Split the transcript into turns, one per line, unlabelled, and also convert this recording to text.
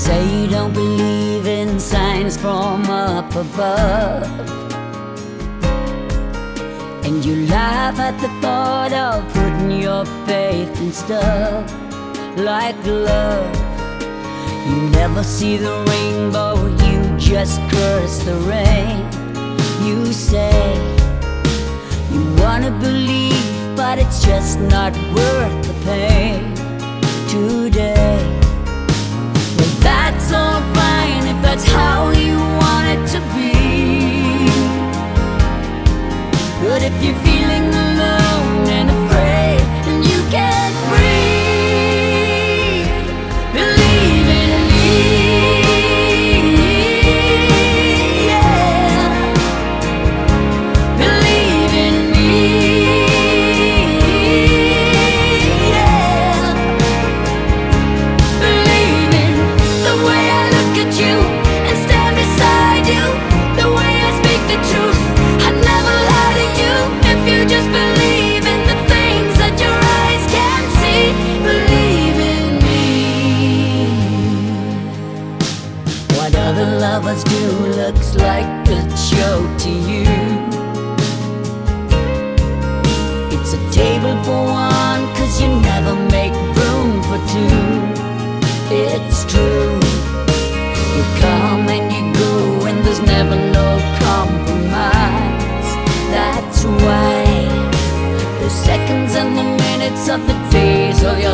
say you don't believe in signs from up above, and you laugh at the thought of putting your faith in stuff like love. You never see the rainbow, you just curse the rain. You say you wanna believe, but it's just not worth the pain today. Well, that's all fine if that's how you want it to be, but if you're feeling alone and afraid and you can't breathe, believe in me, yeah. Believe in me, yeah. Believe in the way I look at you and stand beside you, the way I speak the truth. I never lie to you if you just believe in the things that your eyes can't see. Believe in me. What other lovers do looks like a joke to you. It's a table for one, 'cause you never make room for two. It's true. You come and you go and there's never no compromise. That's why the seconds and the minutes of the days of